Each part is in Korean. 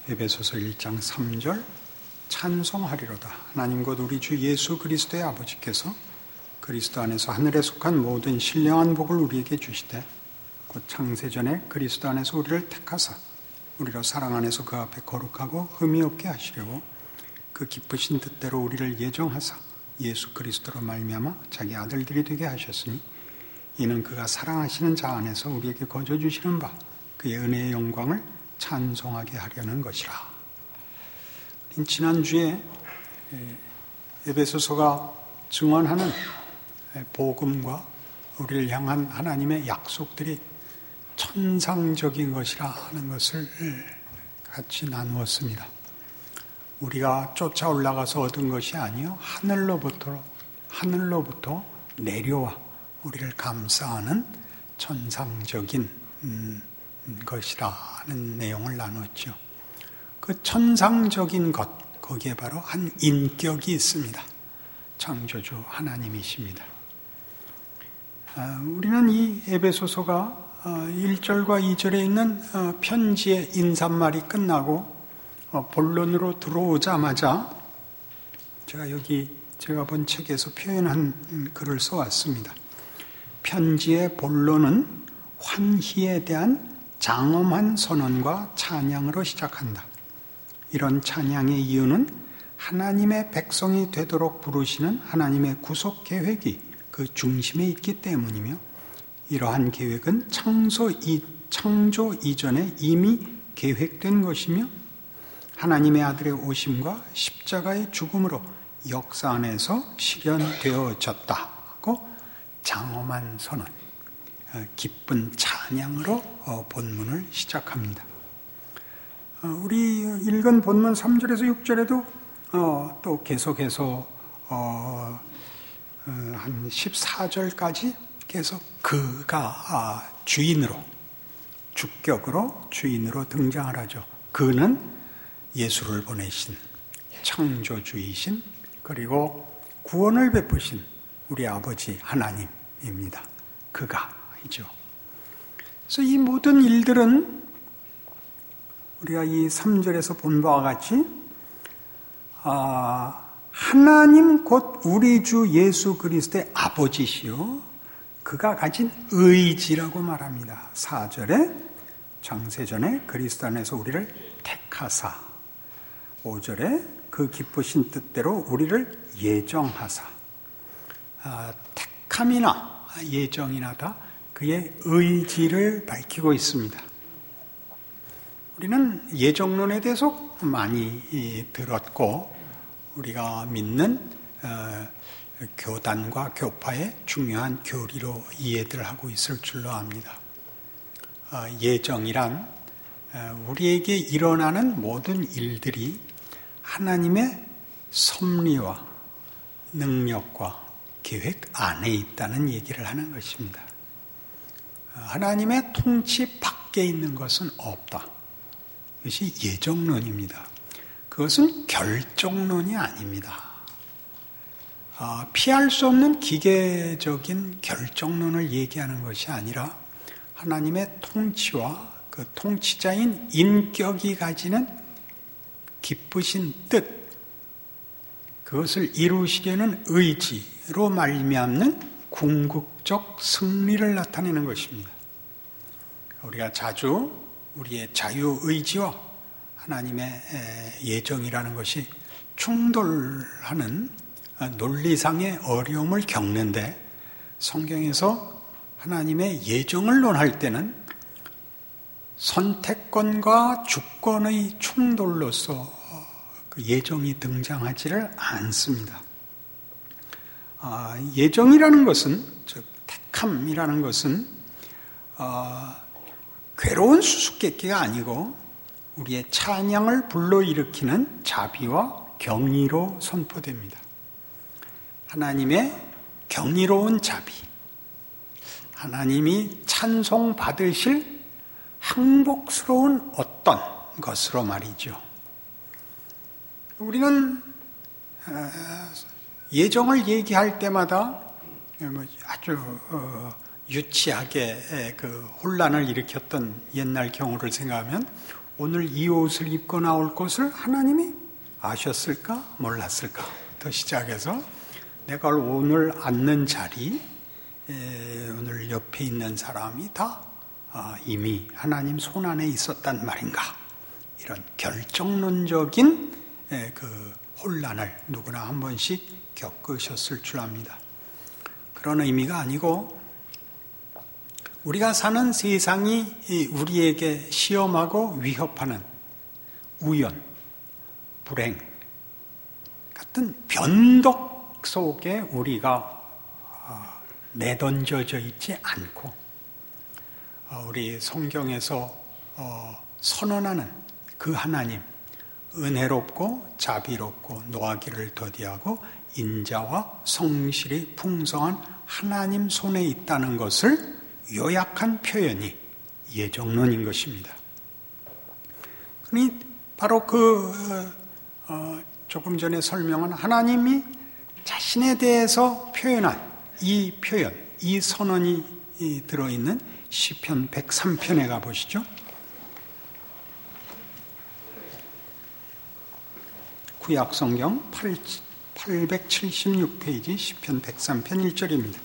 에베소서 1장 3절 찬송하리로다. 하나님 곧 우리 주 예수 그리스도의 아버지께서 그리스도 안에서 하늘에 속한 모든 신령한 복을 우리에게 주시되 곧 창세전에 그리스도 안에서 우리를 택하사 우리로 사랑 안에서 그 앞에 거룩하고 흠이 없게 하시려고 그 기쁘신 뜻대로 우리를 예정하사 예수 그리스도로 말미암아 자기 아들들이 되게 하셨으니 이는 그가 사랑하시는 자 안에서 우리에게 거저 주시는 바 그의 은혜의 영광을 찬송하게 하려는 것이라. 지난주에 에베소서가 증언하는 복음과 우리를 향한 하나님의 약속들이 천상적인 것이라 하는 것을 같이 나누었습니다. 우리가 쫓아 올라가서 얻은 것이 아니요 하늘로부터 내려와 우리를 감싸는 천상적인 것이라는 내용을 나눴죠. 그 천상적인 것, 거기에 바로 한 인격이 있습니다. 창조주 하나님이십니다. 우리는 이 에베소서가 1절과 2절에 있는 편지의 인사말이 끝나고 본론으로 들어오자마자 제가 본 책에서 표현한 글을 써왔습니다. 편지의 본론은 환희에 대한 장엄한 선언과 찬양으로 시작한다. 이런 찬양의 이유는 하나님의 백성이 되도록 부르시는 하나님의 구속 계획이 그 중심에 있기 때문이며 이러한 계획은 창조 이전에 이미 계획된 것이며 하나님의 아들의 오심과 십자가의 죽음으로 역사 안에서 실현되어졌다고 장엄한 선언, 기쁜 찬양으로 본문을 시작합니다. 우리 읽은 본문 3절에서 6절에도 또 계속해서 한 14절까지 계속 그가 주격으로 주인으로 등장을 하죠. 그는 예수를 보내신 창조주이신 그리고 구원을 베푸신 우리 아버지 하나님입니다. 그가이죠. 그래서 이 모든 일들은 우리가 이 3절에서 본 바와 같이 하나님 곧 우리 주 예수 그리스도의 아버지시요 그가 가진 의지라고 말합니다. 4절에 창세전에 그리스도 안에서 우리를 택하사 5절에 그 기쁘신 뜻대로 우리를 예정하사 택함이나 예정이나 다 그의 의지를 밝히고 있습니다. 우리는 예정론에 대해서 많이 들었고 우리가 믿는 교단과 교파의 중요한 교리로 이해를 하고 있을 줄로 압니다. 예정이란 우리에게 일어나는 모든 일들이 하나님의 섭리와 능력과 계획 안에 있다는 얘기를 하는 것입니다. 하나님의 통치 밖에 있는 것은 없다. 이것이 예정론입니다. 그것은 결정론이 아닙니다. 피할 수 없는 기계적인 결정론을 얘기하는 것이 아니라 하나님의 통치와 그 통치자인 인격이 가지는 기쁘신 뜻, 그것을 이루시려는 의지로 말미암는 궁극적 승리를 나타내는 것입니다. 우리가 자주 우리의 자유의지와 하나님의 예정이라는 것이 충돌하는 논리상의 어려움을 겪는데 성경에서 하나님의 예정을 논할 때는 선택권과 주권의 충돌로서 그 예정이 등장하지를 않습니다. 예정이라는 것은, 즉 택함이라는 것은 괴로운 수수께끼가 아니고 우리의 찬양을 불러일으키는 자비와 경의로 선포됩니다. 하나님의 경이로운 자비, 하나님이 찬송받으실 행복스러운 어떤 것으로 말이죠. 우리는 예정을 얘기할 때마다 아주 유치하게 그 혼란을 일으켰던 옛날 경우를 생각하면 오늘 이 옷을 입고 나올 것을 하나님이 아셨을까? 몰랐을까? 부터 시작해서 내가 오늘 앉는 자리, 오늘 옆에 있는 사람이 다 이미 하나님 손안에 있었단 말인가? 이런 결정론적인 그 혼란을 누구나 한 번씩 겪으셨을 줄 압니다. 그런 의미가 아니고 우리가 사는 세상이 우리에게 시험하고 위협하는 우연, 불행 같은 변덕 속에 우리가 내던져져 있지 않고 우리 성경에서 선언하는 그 하나님, 은혜롭고 자비롭고 노하기를 더디하고 인자와 성실이 풍성한 하나님 손에 있다는 것을 요약한 표현이 예정론인 것입니다. 그러니 바로 조금 전에 설명한 하나님이 자신에 대해서 표현한 이 표현, 이 선언이 들어있는 시편 103편에 가보시죠. 구약성경 876페이지 시편 103편 1절입니다.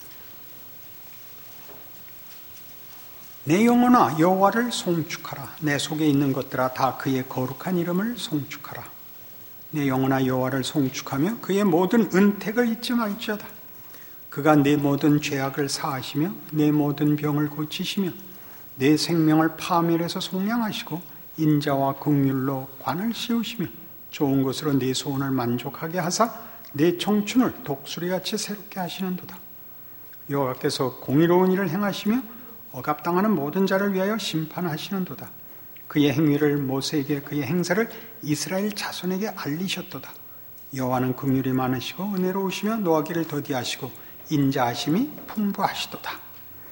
내 영혼아 여호와를 송축하라. 내 속에 있는 것들아 다 그의 거룩한 이름을 송축하라. 내 영혼아 여호와를 송축하며 그의 모든 은택을 잊지 말지어다. 그가 내 모든 죄악을 사하시며 내 모든 병을 고치시며 내 생명을 파멸해서 속량하시고 인자와 긍휼로 관을 씌우시며 좋은 것으로 내 소원을 만족하게 하사 내 청춘을 독수리같이 새롭게 하시는도다. 여호와께서 공의로운 일을 행하시며 억압당하는 모든 자를 위하여 심판하시는도다. 그의 행위를 모세에게 그의 행사를 이스라엘 자손에게 알리셨도다. 여호와는 긍휼이 많으시고 은혜로우시며 노하기를 더디하시고 인자하심이 풍부하시도다.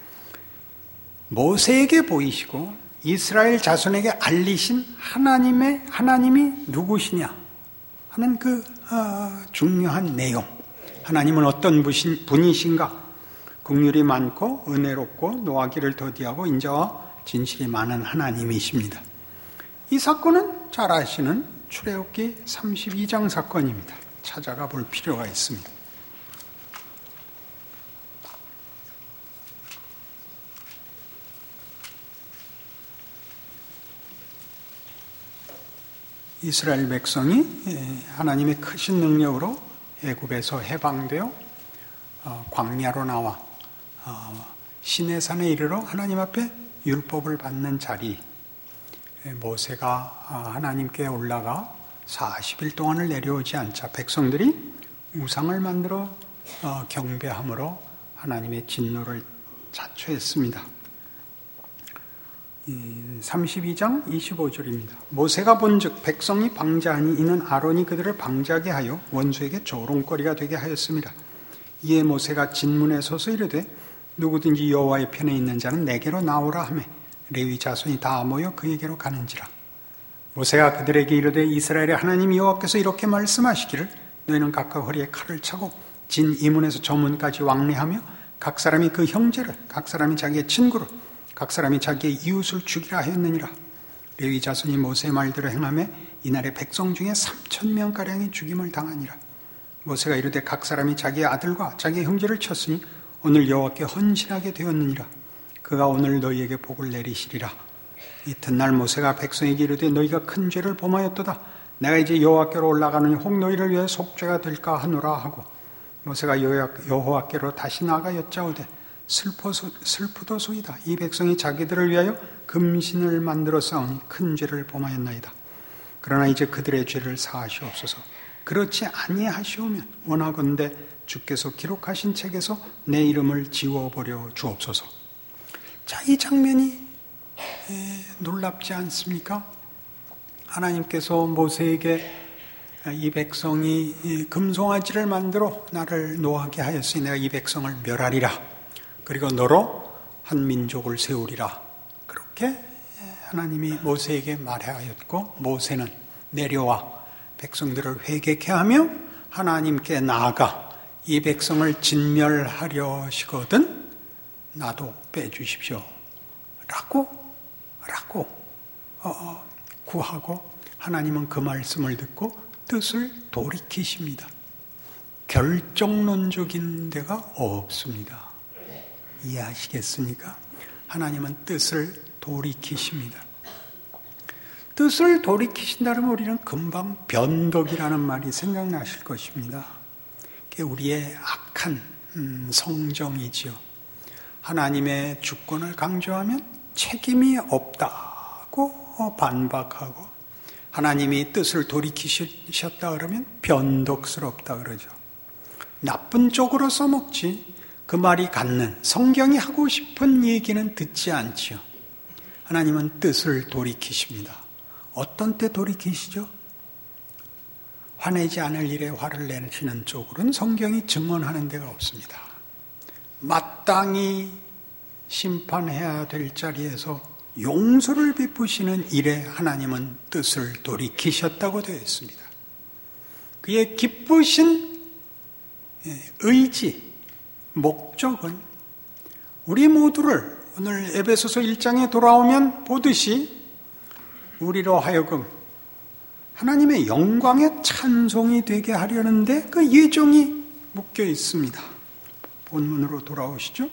모세에게 보이시고 이스라엘 자손에게 알리신 하나님이 누구시냐 하는 그 중요한 내용. 하나님은 어떤 분이신가? 긍휼이 많고 은혜롭고 노하기를 더디하고 인자와 진실이 많은 하나님이십니다. 이 사건은 잘 아시는 출애굽기 32장 사건입니다. 찾아가 볼 필요가 있습니다. 이스라엘 백성이 하나님의 크신 능력으로 애굽에서 해방되어 광야로 나와 시내산에 이르러 하나님 앞에 율법을 받는 자리, 모세가 하나님께 올라가 40일 동안을 내려오지 않자 백성들이 우상을 만들어 경배함으로 하나님의 진노를 자초했습니다. 32장 25절입니다. 모세가 본즉 백성이 방자하니 이는 아론이 그들을 방자하게 하여 원수에게 조롱거리가 되게 하였습니다. 이에 모세가 진문에 서서 이르되 누구든지 여호와의 편에 있는 자는 내게로 나오라 하매 레위 자손이 다 모여 그에게로 가는지라. 모세가 그들에게 이르되 이스라엘의 하나님 여호와께서 이렇게 말씀하시기를 너희는 각각 허리에 칼을 차고 진 이문에서 저 문까지 왕래하며 각 사람이 그 형제를 각 사람이 자기의 친구를 각 사람이 자기의 이웃을 죽이라 하였느니라. 레위 자손이 모세의 말대로 행하며 이날에 백성 중에 3,000명가량이 죽임을 당하니라. 모세가 이르되 각 사람이 자기의 아들과 자기의 형제를 쳤으니 오늘 여호와께 헌신하게 되었느니라. 그가 오늘 너희에게 복을 내리시리라. 이튿날 모세가 백성에게 이르되 너희가 큰 죄를 범하였도다. 내가 이제 여호와께로 올라가느니 혹 너희를 위해 속죄가 될까 하노라 하고 모세가 여호와께로 다시 나아가 여짜오되 슬프도소이다. 이 백성이 자기들을 위하여 금신을 만들어 싸우니 큰 죄를 범하였나이다. 그러나 이제 그들의 죄를 사하시옵소서. 그렇지 아니하시오면 원하건대 주께서 기록하신 책에서 내 이름을 지워버려 주옵소서. 자, 이 장면이 놀랍지 않습니까? 하나님께서 모세에게 이 백성이 금송아지를 만들어 나를 노하게 하였으니 내가 이 백성을 멸하리라. 그리고 너로 한 민족을 세우리라. 그렇게 하나님이 모세에게 말하였고 모세는 내려와 백성들을 회개케 하며 하나님께 나아가 이 백성을 진멸하려시거든 나도 빼주십시오 라고 구하고 하나님은 그 말씀을 듣고 뜻을 돌이키십니다. 결정론적인 데가 없습니다. 이해하시겠습니까? 하나님은 뜻을 돌이키십니다. 뜻을 돌이키신다면 우리는 금방 변덕이라는 말이 생각나실 것입니다. 그게 우리의 악한 성정이지요. 하나님의 주권을 강조하면 책임이 없다고 반박하고, 하나님이 뜻을 돌이키셨다 그러면 변덕스럽다 그러죠. 나쁜 쪽으로 써먹지 그 말이 갖는, 성경이 하고 싶은 얘기는 듣지 않지요. 하나님은 뜻을 돌이키십니다. 어떤 때 돌이키시죠? 화내지 않을 일에 화를 내시는 쪽으로는 성경이 증언하는 데가 없습니다. 마땅히 심판해야 될 자리에서 용서를 베푸시는 일에 하나님은 뜻을 돌이키셨다고 되어 있습니다. 그의 기쁘신 의지, 목적은 우리 모두를 오늘 에베소서 1장에 돌아오면 보듯이 우리로 하여금 하나님의 영광의 찬송이 되게 하려는데 그 예정이 묶여 있습니다. 본문으로 돌아오시죠.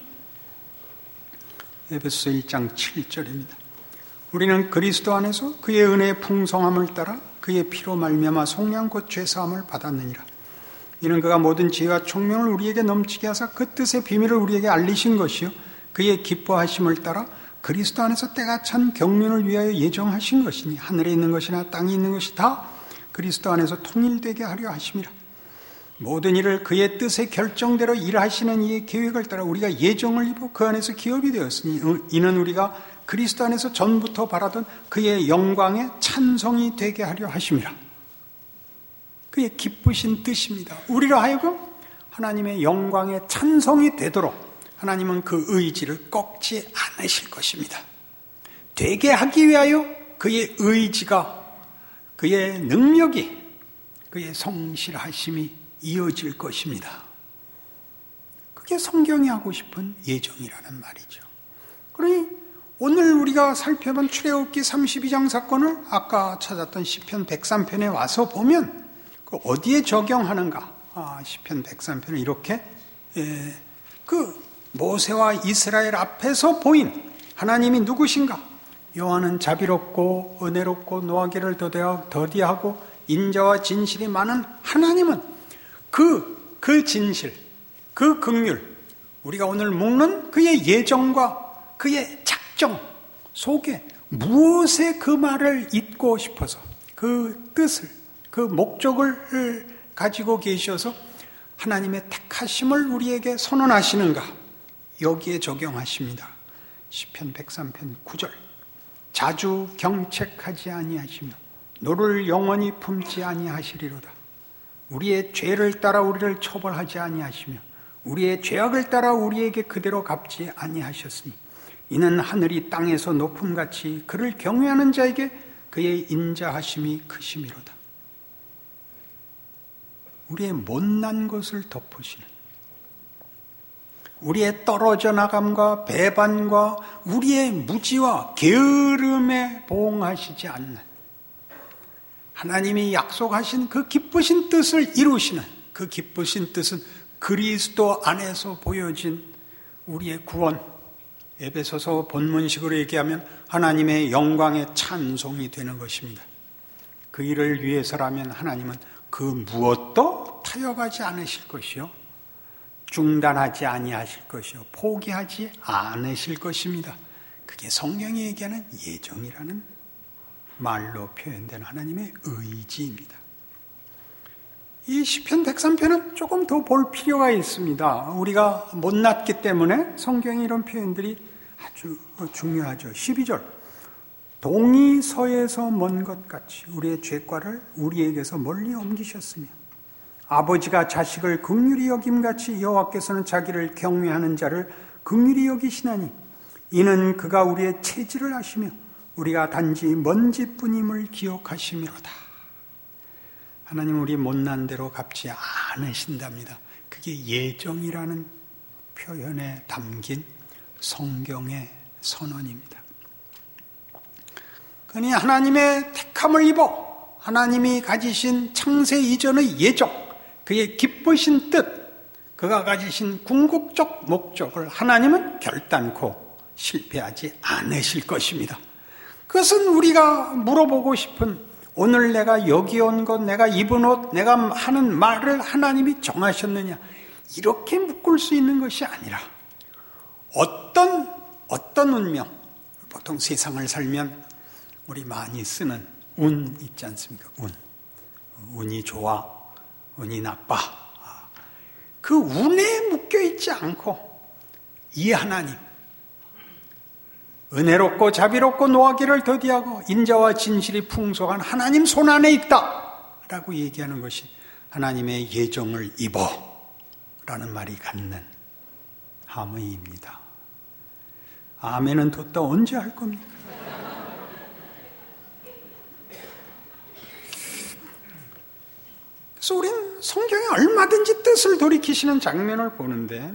에베소서 1장 7절입니다. 우리는 그리스도 안에서 그의 은혜의 풍성함을 따라 그의 피로 말미암아 속량 곧 죄사함을 받았느니라. 이는 그가 모든 지혜와 총명을 우리에게 넘치게 하사 그 뜻의 비밀을 우리에게 알리신 것이요 그의 기뻐하심을 따라 그리스도 안에서 때가 찬 경륜을 위하여 예정하신 것이니 하늘에 있는 것이나 땅에 있는 것이 다 그리스도 안에서 통일되게 하려 하심이라. 모든 일을 그의 뜻의 결정대로 일하시는 이의 계획을 따라 우리가 예정을 입어 그 안에서 기업이 되었으니 이는 우리가 그리스도 안에서 전부터 바라던 그의 영광의 찬송이 되게 하려 하심이라. 그의 기쁘신 뜻입니다. 우리로 하여금 하나님의 영광의 찬송이 되도록 하나님은 그 의지를 꺾지 않으실 것입니다. 되게 하기 위하여 그의 의지가, 그의 능력이, 그의 성실하심이 이어질 것입니다. 그게 성경이 하고 싶은 예정이라는 말이죠. 그러니 오늘 우리가 살펴본 출애굽기 32장 사건을 아까 찾았던 시편 103편에 와서 보면 그 어디에 적용하는가? 시편 103편은 이렇게 그 모세와 이스라엘 앞에서 보인 하나님이 누구신가? 여호와는 자비롭고 은혜롭고 노하기를 더디하고 인자와 진실이 많은 하나님은 그 진실, 그 긍휼, 우리가 오늘 묵는 그의 예정과 그의 작정 속에 무엇에 그 말을 잇고 싶어서 그 뜻을, 그 목적을 가지고 계셔서 하나님의 택하심을 우리에게 선언하시는가? 여기에 적용하십니다. 시편 103편 9절. 자주 경책하지 아니하시며 노를 영원히 품지 아니하시리로다. 우리의 죄를 따라 우리를 처벌하지 아니하시며 우리의 죄악을 따라 우리에게 그대로 갚지 아니하셨으니 이는 하늘이 땅에서 높음같이 그를 경외하는 자에게 그의 인자하심이 크심이로다. 우리의 못난 것을 덮으시는, 우리의 떨어져 나감과 배반과 우리의 무지와 게으름에 보응하시지 않는 하나님이 약속하신 그 기쁘신 뜻을 이루시는, 그 기쁘신 뜻은 그리스도 안에서 보여진 우리의 구원, 에베소서 본문식으로 얘기하면 하나님의 영광의 찬송이 되는 것입니다. 그 일을 위해서라면 하나님은 그 무엇도 타협하지 않으실 것이요, 중단하지 아니하실 것이요, 포기하지 않으실 것입니다. 그게 성경이 얘기하는 예정이라는 말로 표현된 하나님의 의지입니다. 이 시편 103편은 조금 더 볼 필요가 있습니다. 우리가 못났기 때문에 성경의 이런 표현들이 아주 중요하죠. 12절. 동이 서에서 먼 것 같이 우리의 죄과를 우리에게서 멀리 옮기셨으며 아버지가 자식을 긍휼히 여김같이 여호와께서는 자기를 경외하는 자를 긍휼히 여기시나니 이는 그가 우리의 체질을 아시며 우리가 단지 먼지뿐임을 기억하심이로다. 하나님 우리 못난 대로 갚지 않으신답니다. 그게 예정이라는 표현에 담긴 성경의 선언입니다. 그니 하나님의 택함을 입어 하나님이 가지신 창세 이전의 예정, 그의 기쁘신 뜻, 그가 가지신 궁극적 목적을 하나님은 결단코 실패하지 않으실 것입니다. 그것은 우리가 물어보고 싶은, 오늘 내가 여기 온 것, 내가 입은 옷, 내가 하는 말을 하나님이 정하셨느냐, 이렇게 묶을 수 있는 것이 아니라 어떤 운명, 보통 세상을 살면 우리 많이 쓰는 운 있지 않습니까? 운이 좋아, 운이 나빠. 그 운에 묶여있지 않고 이 하나님, 은혜롭고 자비롭고 노하기를 더디하고 인자와 진실이 풍성한 하나님 손안에 있다 라고 얘기하는 것이 하나님의 예정을 입어 라는 말이 갖는 함의입니다. 아멘은 뒀다 언제 할 겁니까? 그래서 우리는 성경에 얼마든지 뜻을 돌이키시는 장면을 보는데,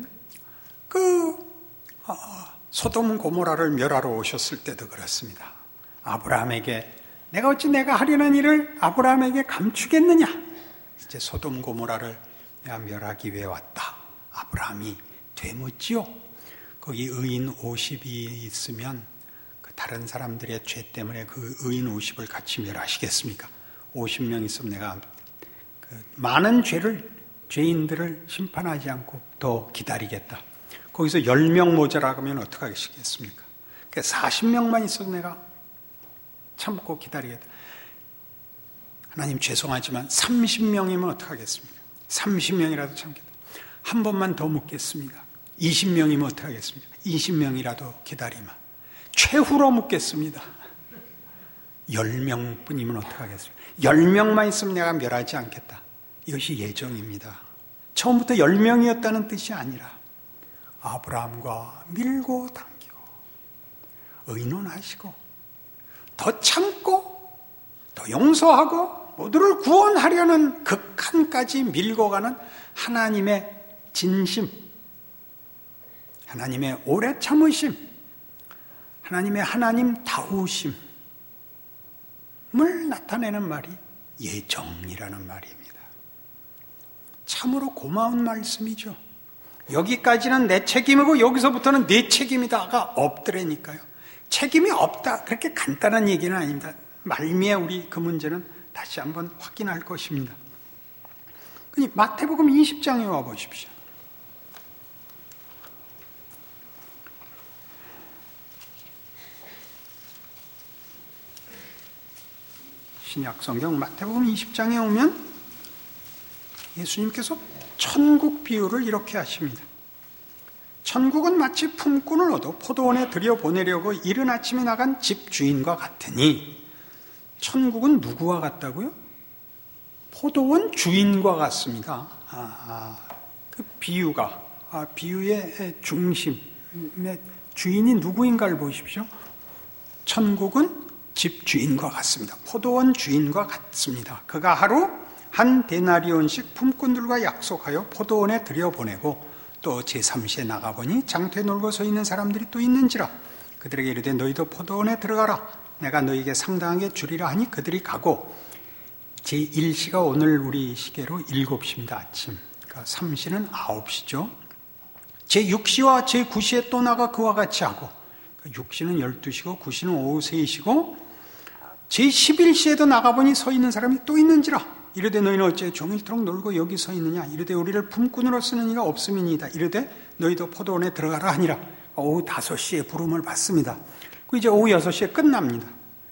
소돔 고모라를 멸하러 오셨을 때도 그렇습니다. 아브라함에게 내가 어찌 내가 하려는 일을 아브라함에게 감추겠느냐, 이제 소돔 고모라를 내가 멸하기 위해 왔다. 아브라함이 되묻지요. 거기 의인 50이 있으면 그 다른 사람들의 죄 때문에 그 의인 50을 같이 멸하시겠습니까? 50명 있으면 내가 그 많은 죄인들을 심판하지 않고 더 기다리겠다. 거기서 10명 모자라면 어떻게 하시겠습니까? 40명만 있어도 내가 참고 기다리겠다. 하나님 죄송하지만 30명이면 어떻게 하겠습니까? 30명이라도 참겠다. 한 번만 더 묻겠습니다. 20명이면 어떻게 하겠습니까? 20명이라도 기다리면. 최후로 묻겠습니다. 10명뿐이면 어떻게 하겠습니까? 10명만 있으면 내가 멸하지 않겠다. 이것이 예정입니다. 처음부터 10명이었다는 뜻이 아니라 아브라함과 밀고 당기고 의논하시고 더 참고 더 용서하고 모두를 구원하려는 극한까지 밀고 가는 하나님의 진심, 하나님의 오래 참으심, 하나님의 하나님다우심을 나타내는 말이 예정이라는 말입니다. 참으로 고마운 말씀이죠. 여기까지는 내 책임이고 여기서부터는 내 책임이다가 없더라니까요. 책임이 없다, 그렇게 간단한 얘기는 아닙니다. 말미에 우리 그 문제는 다시 한번 확인할 것입니다. 마태복음 20장에 와 보십시오. 신약 성경 마태복음 20장에 오면 예수님께서 천국 비유를 이렇게 하십니다. 천국은 마치 품꾼을 얻어 포도원에 들여보내려고 이른 아침에 나간 집 주인과 같으니, 천국은 누구와 같다고요? 포도원 주인과 같습니다. 그 비유가, 비유의 중심의 주인이 누구인가를 보십시오. 천국은 집 주인과 같습니다. 포도원 주인과 같습니다. 그가 하루 한 데나리온씩 품꾼들과 약속하여 포도원에 들여보내고 또 제3시에 나가보니 장터에 놀고 서 있는 사람들이 또 있는지라. 그들에게 이르되 너희도 포도원에 들어가라. 내가 너희에게 상당하게 주리라 하니 그들이 가고, 제1시가 오늘 우리 시계로 7시입니다. 아침. 그러니까 3시는 9시죠. 제6시와 제9시에 또 나가 그와 같이 하고, 6시는 12시고 9시는 오후 3시고, 제11시에도 나가보니 서 있는 사람이 또 있는지라. 이르되 너희는 어째 종일토록 놀고 여기 서 있느냐. 이르되 우리를 품꾼으로 쓰는 이가 없음이니이다. 이르되 너희도 포도원에 들어가라 하니라. 오후 5시에 부름을 받습니다. 이제 오후 6시에 끝납니다.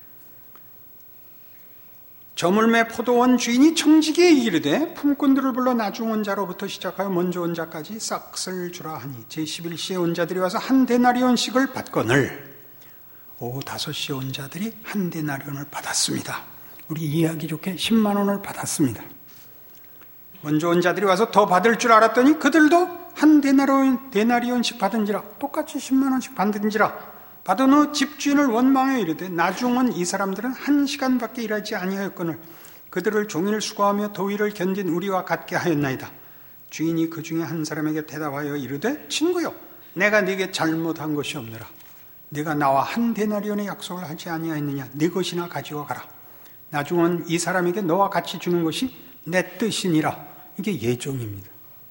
저물매 포도원 주인이 청지기에 이르되 품꾼들을 불러 나중 온 자로부터 시작하여 먼저 온 자까지 싹쓸 주라 하니, 제11시에 온 자들이 와서 한 데나리온씩을 받거늘 오후 5시에 온 자들이 한 데나리온을 받았습니다. 우리 이해하기 좋게 10만 원을 받았습니다. 먼저 온 자들이 와서 더 받을 줄 알았더니 그들도 한 데나리온씩 받은지라. 똑같이 10만 원씩 받은지라. 받은 후 집주인을 원망하여 이르되 나중 온 이 사람들은 1시간밖에 일하지 아니하였거늘 그들을 종일 수고하며 더위를 견딘 우리와 같게 하였나이다. 주인이 그 중에 한 사람에게 대답하여 이르되 친구여, 내가 네게 잘못한 것이 없느라 네가 나와 한 데나리온의 약속을 하지 아니하였느냐? 네 것이나 가지고 가라. 나중은 이 사람에게 너와 같이 주는 것이 내 뜻이니라. 이게 예정입니다.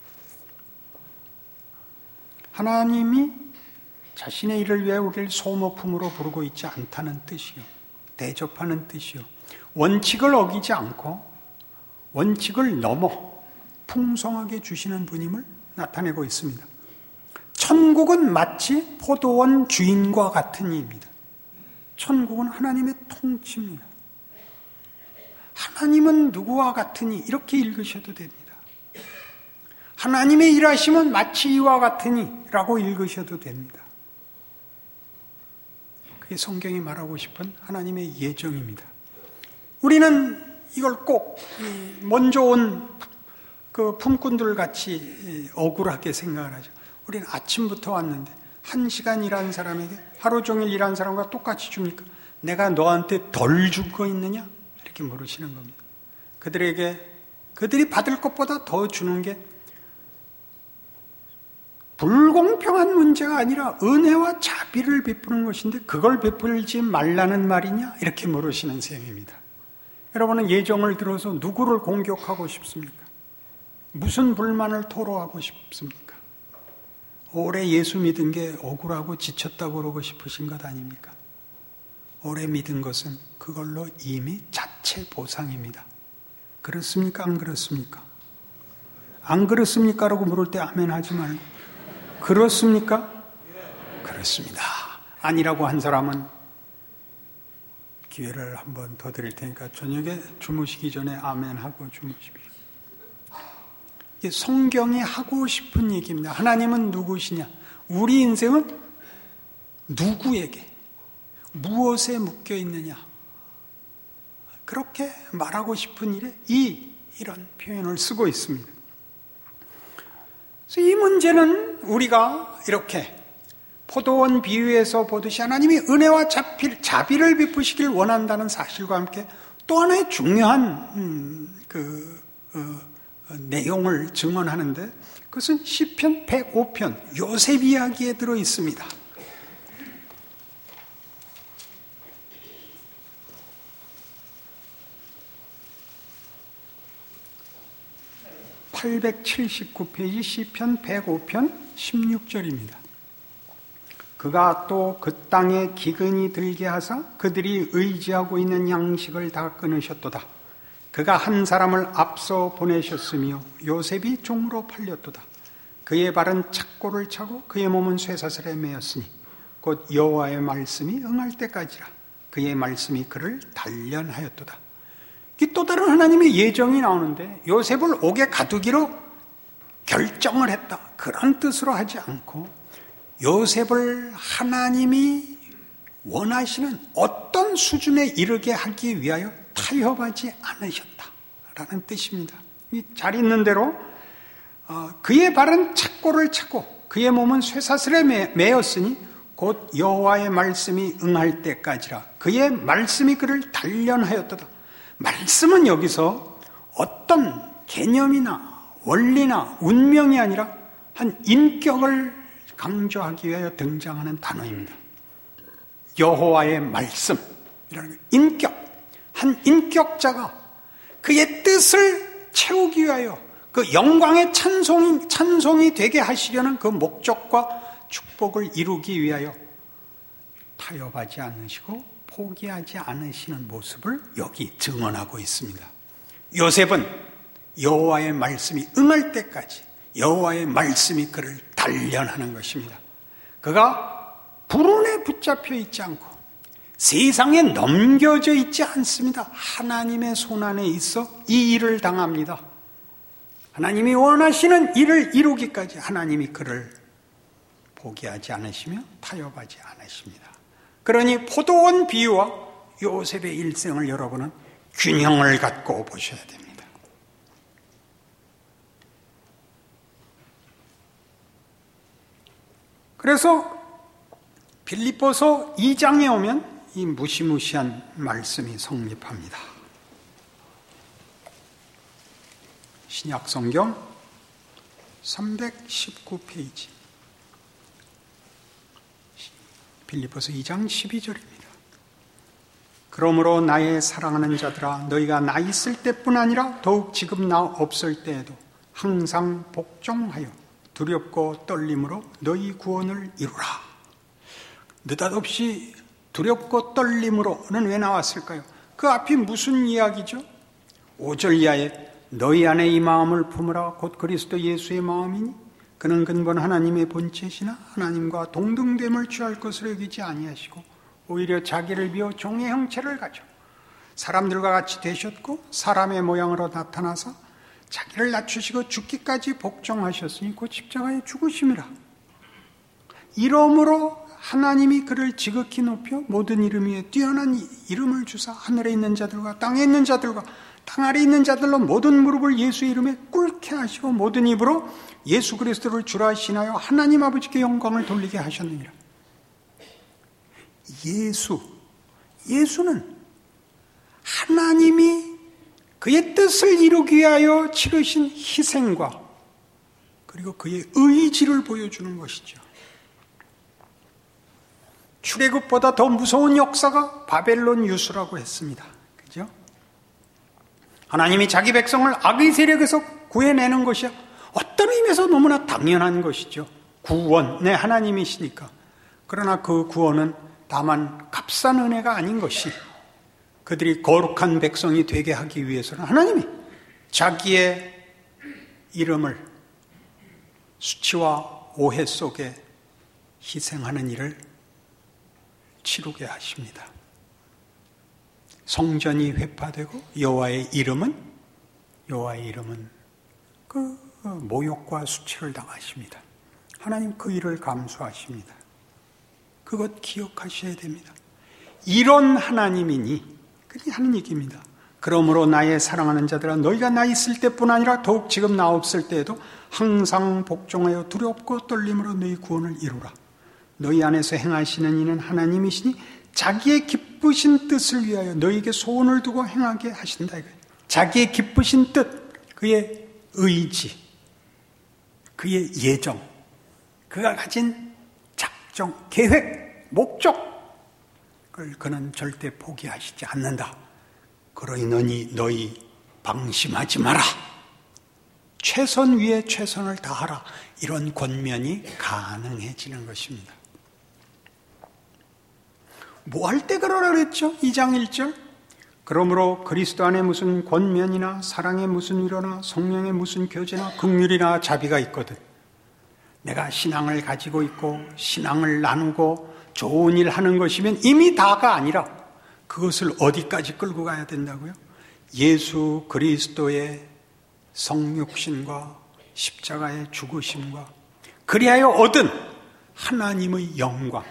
하나님이 자신의 일을 위해 우리를 소모품으로 부르고 있지 않다는 뜻이요, 대접하는 뜻이요, 원칙을 어기지 않고 원칙을 넘어 풍성하게 주시는 분임을 나타내고 있습니다. 천국은 마치 포도원 주인과 같은 이입니다. 천국은 하나님의 통치입니다. 하나님은 누구와 같으니 이렇게 읽으셔도 됩니다. 하나님의 일하심은 마치 이와 같으니 라고 읽으셔도 됩니다. 그게 성경이 말하고 싶은 하나님의 예정입니다. 우리는 이걸 꼭 먼저 온 그 품꾼들 같이 억울하게 생각을 하죠. 우리는 아침부터 왔는데 1시간 일한 사람에게 하루 종일 일한 사람과 똑같이 줍니까? 내가 너한테 덜 준 거 있느냐? 이렇게 물으시는 겁니다. 그들이 받을 것보다 더 주는 게 불공평한 문제가 아니라 은혜와 자비를 베푸는 것인데 그걸 베풀지 말라는 말이냐? 이렇게 물으시는 셈입니다. 여러분은 예정을 들어서 누구를 공격하고 싶습니까? 무슨 불만을 토로하고 싶습니까? 오래 예수 믿은 게 억울하고 지쳤다고 그러고 싶으신 것 아닙니까? 오래 믿은 것은 그걸로 이미 자체 보상입니다. 그렇습니까? 안 그렇습니까? 안 그렇습니까? 라고 물을 때 아멘 하지 말고 그렇습니까? 그렇습니다. 아니라고 한 사람은 기회를 한 번 더 드릴 테니까 저녁에 주무시기 전에 아멘 하고 주무십시오. 이게 성경이 하고 싶은 얘기입니다. 하나님은 누구시냐? 우리 인생은 누구에게, 무엇에 묶여 있느냐? 그렇게 말하고 싶은 일에 이런 표현을 쓰고 있습니다. 그래서 이 문제는 우리가 이렇게 포도원 비유에서 보듯이 하나님이 은혜와 자비를 베푸시길 원한다는 사실과 함께 또 하나의 중요한 내용을 증언하는데 그것은 시편 105편 요셉 이야기에 들어 있습니다. (879페이지) 시편 105편 16절입니다. 그가 또 그 땅에 기근이 들게 하사 그들이 의지하고 있는 양식을 다 끊으셨도다. 그가 한 사람을 앞서 보내셨으며 요셉이 종으로 팔렸도다. 그의 발은 착고를 차고 그의 몸은 쇠사슬에 매였으니 곧 여호와의 말씀이 응할 때까지라. 그의 말씀이 그를 단련하였도다. 이 또 다른 하나님의 예정이 나오는데 요셉을 옥에 가두기로 결정을 했다. 그런 뜻으로 하지 않고 요셉을 하나님이 원하시는 어떤 수준에 이르게 하기 위하여 타협하지 않으셨다라는 뜻입니다. 잘 있는 대로 그의 발은 착고를 차고 그의 몸은 쇠사슬에 매였으니 곧 여호와의 말씀이 응할 때까지라. 그의 말씀이 그를 단련하였도다. 말씀은 여기서 어떤 개념이나 원리나 운명이 아니라 한 인격을 강조하기 위하여 등장하는 단어입니다. 여호와의 말씀이라는 인격, 한 인격자가 그의 뜻을 채우기 위하여 그 영광의 찬송이 되게 하시려는 그 목적과 축복을 이루기 위하여 타협하지 않으시고 포기하지 않으시는 모습을 여기 증언하고 있습니다. 요셉은 여호와의 말씀이 응할 때까지 여호와의 말씀이 그를 단련하는 것입니다. 그가 불운에 붙잡혀 있지 않고 세상에 넘겨져 있지 않습니다. 하나님의 손안에 있어 이 일을 당합니다. 하나님이 원하시는 일을 이루기까지 하나님이 그를 포기하지 않으시며 타협하지 않으십니다. 그러니 포도원 비유와 요셉의 일생을 여러분은 균형을 갖고 보셔야 됩니다. 그래서 빌립보서 2장에 오면 이 무시무시한 말씀이 성립합니다. 신약 성경 319페이지 빌립보서 2장 12절입니다. 그러므로 나의 사랑하는 자들아 너희가 나 있을 때뿐 아니라 더욱 지금 나 없을 때에도 항상 복종하여 두렵고 떨림으로 너희 구원을 이루라. 느닷없이 두렵고 떨림으로는 왜 나왔을까요? 그 앞이 무슨 이야기죠? 5절 이하에 너희 안에 이 마음을 품으라 곧 그리스도 예수의 마음이니 그는 근본 하나님의 본체시나 하나님과 동등됨을 취할 것으로 여기지 아니하시고 오히려 자기를 비워 종의 형체를 가져 사람들과 같이 되셨고 사람의 모양으로 나타나서 자기를 낮추시고 죽기까지 복종하셨으니 곧 십자가에 죽으심이라. 이러므로 하나님이 그를 지극히 높여 모든 이름 위에 뛰어난 이름을 주사 하늘에 있는 자들과 땅에 있는 자들과 땅 아래 있는 자들로 모든 무릎을 예수의 이름에 꿇게 하시고 모든 입으로 예수 그리스도를 주라 신하여 하나님 아버지께 영광을 돌리게 하셨느니라. 예수는 하나님이 그의 뜻을 이루기 위하여 치르신 희생과 그리고 그의 의지를 보여주는 것이죠. 출애굽보다 더 무서운 역사가 바벨론 유수라고 했습니다. 그죠? 하나님이 자기 백성을 악의 세력에서 구해내는 것이 어떤 의미에서 너무나 당연한 것이죠. 구원의 하나님이시니까. 그러나 그 구원은 다만 값싼 은혜가 아닌 것이 그들이 거룩한 백성이 되게 하기 위해서는 하나님이 자기의 이름을 수치와 오해 속에 희생하는 일을 치르게 하십니다. 성전이 회파되고 여호와의 이름은 그 모욕과 수치를 당하십니다. 하나님 그 일을 감수하십니다. 그것 기억하셔야 됩니다. 이런 하나님이니 그게 하는 얘기입니다. 그러므로 나의 사랑하는 자들아 너희가 나 있을 때뿐 아니라 더욱 지금 나 없을 때에도 항상 복종하여 두렵고 떨림으로 너희 구원을 이루라. 너희 안에서 행하시는 이는 하나님이시니 자기의 기쁘신 뜻을 위하여 너희에게 소원을 두고 행하게 하신다. 자기의 기쁘신 뜻, 그의 의지, 그의 예정, 그가 가진 작정, 계획, 목적을 그는 절대 포기하시지 않는다. 그러니 너희 방심하지 마라. 최선 위에 최선을 다하라. 이런 권면이 가능해지는 것입니다. 뭐 할 때 그러라 그랬죠? 2장 1절. 그러므로 그리스도 안에 무슨 권면이나 사랑의 무슨 위로나 성령의 무슨 교제나 긍휼이나 자비가 있거든. 내가 신앙을 가지고 있고 신앙을 나누고 좋은 일 하는 것이면 이미 다가 아니라 그것을 어디까지 끌고 가야 된다고요? 예수 그리스도의 성육신과 십자가의 죽으심과 그리하여 얻은 하나님의 영광으로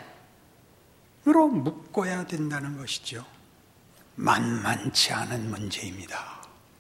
묶어야 된다는 것이죠. 만만치 않은 문제입니다.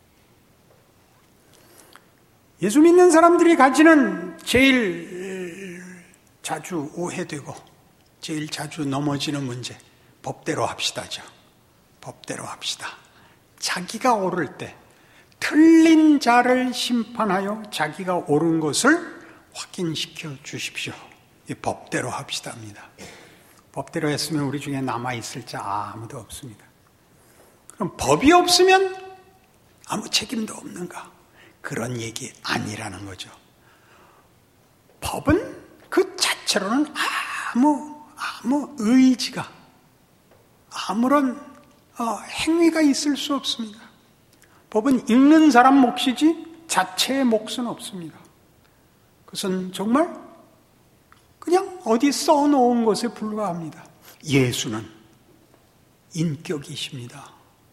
예수 믿는 사람들이 가지는 제일 자주 오해되고 제일 자주 넘어지는 문제, 법대로 합시다죠. 법대로 합시다. 자기가 옳을 때 틀린 자를 심판하여 자기가 옳은 것을 확인시켜 주십시오. 이 법대로 합시다입니다. 법대로 했으면 우리 중에 남아있을 자 아무도 없습니다. 그럼 법이 없으면 아무 책임도 없는가? 그런 얘기 아니라는 거죠. 법은 그 자체로는 아무 의지가, 아무런 행위가 있을 수 없습니다. 법은 읽는 사람 몫이지 자체의 몫은 없습니다. 그것은 정말 그냥 어디 써놓은 것에 불과합니다. 예수는 인격이십니다.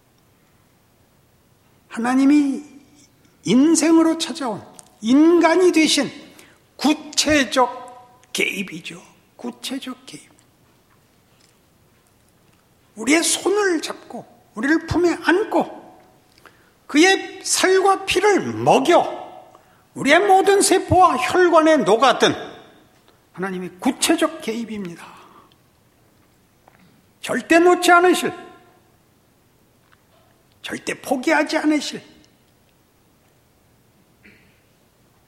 하나님이 인생으로 찾아온 인간이 되신 구체적 개입이죠. 구체적 개입. 우리의 손을 잡고 우리를 품에 안고 그의 살과 피를 먹여 우리의 모든 세포와 혈관에 녹아든 하나님의 구체적 개입입니다. 절대 놓지 않으실, 절대 포기하지 않으실,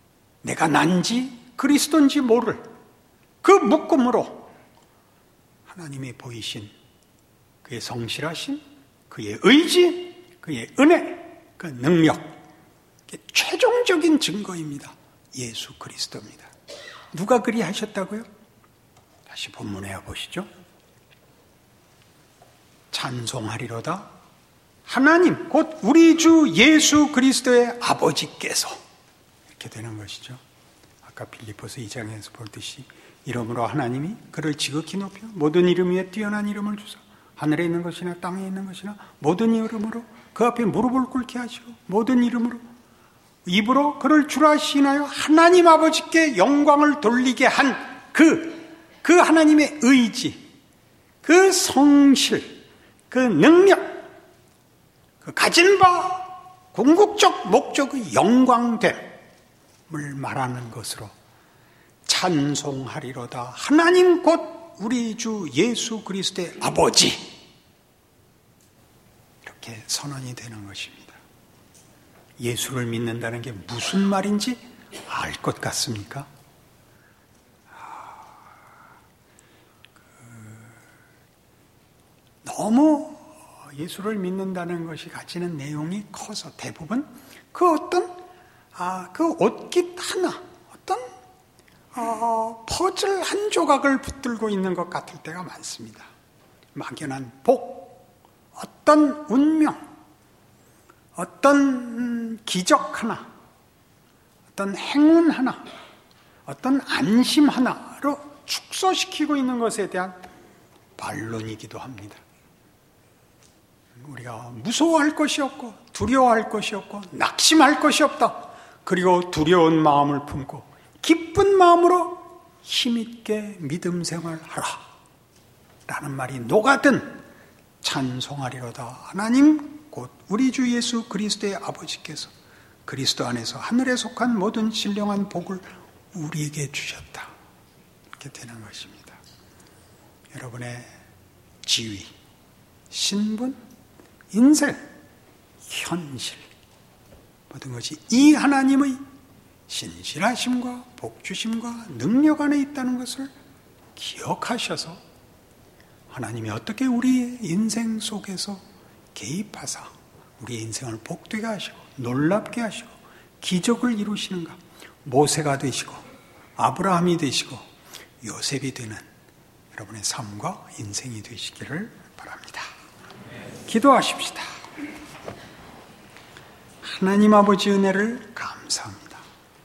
내가 난지 그리스도인지 모를 그 묶음으로 하나님이 보이신 그의 성실하심, 그의 의지, 그의 은혜, 그 능력, 최종적인 증거입니다. 예수 그리스도입니다. 누가 그리 하셨다고요? 다시 본문에 보시죠. 찬송하리로다 하나님 곧 우리 주 예수 그리스도의 아버지께서, 이렇게 되는 것이죠. 아까 빌립보서 2장에서 보듯이 이름으로 하나님이 그를 지극히 높여 모든 이름 위에 뛰어난 이름을 주사 하늘에 있는 것이나 땅에 있는 것이나 모든 이름으로 그 앞에 무릎을 꿇게 하시고 모든 이름으로 입으로 그를 주라 시인하여 하나님 아버지께 영광을 돌리게 한 그 하나님의 의지, 그 성실, 그 능력, 그 가진 바 궁극적 목적의 영광됨을 말하는 것으로 찬송하리로다 하나님 곧 우리 주 예수 그리스도의 아버지, 이렇게 선언이 되는 것입니다. 예수를 믿는다는 게 무슨 말인지 알 것 같습니까? 너무 예수를 믿는다는 것이 가지는 내용이 커서 대부분 그 어떤 그 옷깃 하나, 어떤 퍼즐 한 조각을 붙들고 있는 것 같을 때가 많습니다. 막연한 복, 어떤 운명, 어떤 기적 하나, 어떤 행운 하나, 어떤 안심 하나로 축소시키고 있는 것에 대한 반론이기도 합니다. 우리가 무서워할 것이 없고 두려워할 것이 없고 낙심할 것이 없다. 그리고 두려운 마음을 품고 기쁜 마음으로 힘있게 믿음 생활하라 라는 말이 녹아든 찬송하리로다 하나님 곧 우리 주 예수 그리스도의 아버지께서 그리스도 안에서 하늘에 속한 모든 신령한 복을 우리에게 주셨다. 이렇게 되는 것입니다. 여러분의 지위, 신분, 인생, 현실, 모든 것이 이 하나님의 신실하심과 복주심과 능력 안에 있다는 것을 기억하셔서 하나님이 어떻게 우리의 인생 속에서 개입하사 우리의 인생을 복되게 하시고 놀랍게 하시고 기적을 이루시는가, 모세가 되시고 아브라함이 되시고 요셉이 되는 여러분의 삶과 인생이 되시기를 바랍니다. 기도하십시다. 하나님 아버지 은혜를 감사합니다.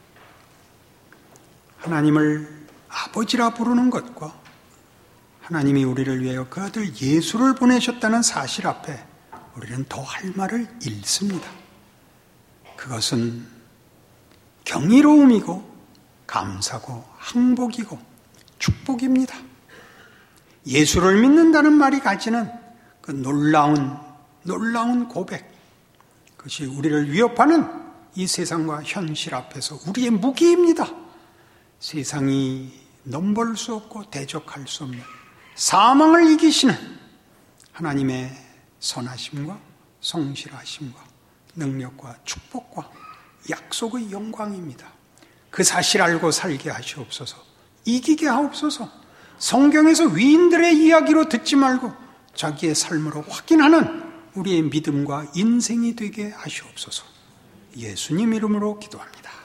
하나님을 아버지라 부르는 것과 하나님이 우리를 위하여 그 아들 예수를 보내셨다는 사실 앞에 우리는 더 할 말을 잃습니다. 그것은 경이로움이고 감사고 항복이고 축복입니다. 예수를 믿는다는 말이 가지는 그 놀라운 고백, 그것이 우리를 위협하는 이 세상과 현실 앞에서 우리의 무기입니다. 세상이 넘볼 수 없고 대적할 수 없는 사망을 이기시는 하나님의 선하심과 성실하심과 능력과 축복과 약속의 영광입니다. 그 사실 알고 살게 하시옵소서. 이기게 하옵소서. 성경에서 위인들의 이야기로 듣지 말고 자기의 삶으로 확인하는 우리의 믿음과 인생이 되게 하시옵소서. 예수님 이름으로 기도합니다.